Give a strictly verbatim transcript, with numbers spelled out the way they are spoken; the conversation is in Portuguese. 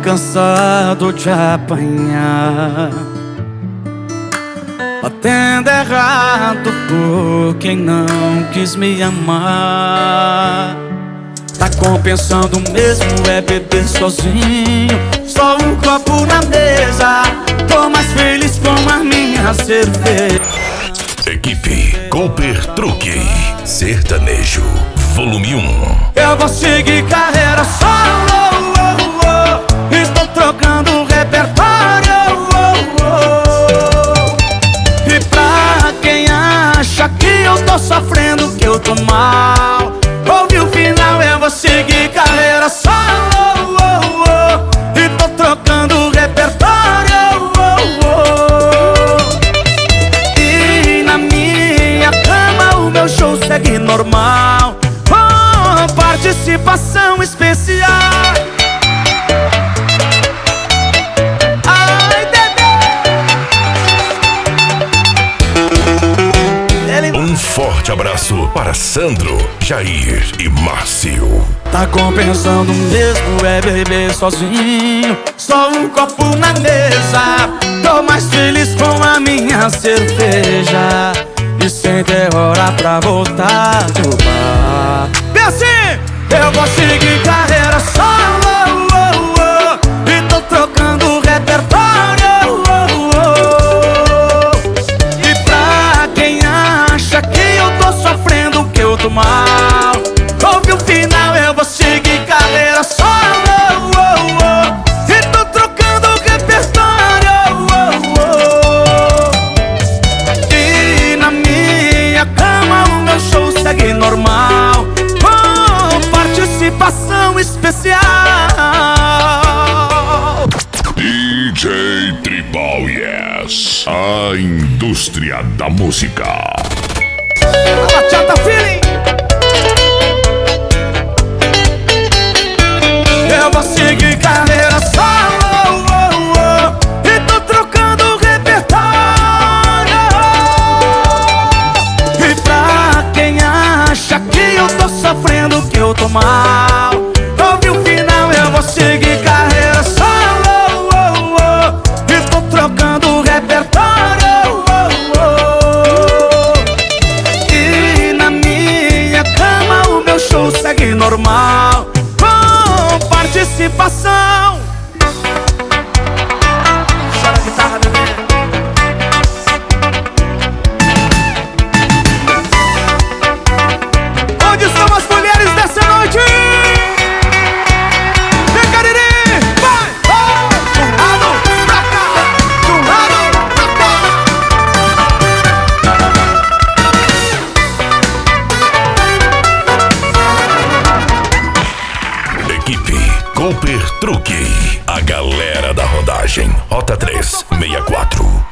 cansado de apanhar, batendo errado por quem não quis me amar. Tá compensando mesmo é beber sozinho, só um copo na mesa. Tô mais feliz com a minha cerveja. Equipe Cooper Truque Sertanejo Volume um. Eu vou seguir carreira solo, oh, oh. Estou trocando repertório, oh, oh. E pra quem acha que eu tô sofrendo, que eu tô mal, ouve o final. Eu vou seguir carreira solo, oh, oh. E tô trocando repertório, oh, oh. E na minha cama o meu show segue normal, com participação especial. Ai, bebê. Um forte abraço para Sandro, Jair e Márcio. Tá compensando mesmo é beber sozinho, só um copo na mesa. Tô mais feliz com a minha cerveja e sem ter hora pra voltar do bar. E assim, eu vou seguir carreira solo, oh, oh. E tô trocando repertório, oh, oh. E pra quem acha que eu tô sofrendo, que eu tô mal, ouve o final. Eu vou seguir carreira solo, oh, oh. E tô trocando repertório, oh, oh. E na minha cama o meu show segue normal, com participação especial. D J Tribal Yes, a indústria da música. Bachata Feeling. Eu vou seguir carreira solo, oh, oh. E tô trocando repertório. E pra quem acha que eu tô sofrendo, que eu tô mal, ouve o final. Eu vou seguir carreira solo, oh, oh. E tô trocando repertório, oh, oh. E na minha cama o meu show segue normal, com participação. Chora a guitarra, bebê. Onde estão as mulheres dessa noite? Vem, Cariri! Vai! Oh! De um lado pra cá, de um lado pra cá. Equipe Cooper Truque, a galera da rodagem Rota três sessenta e quatro.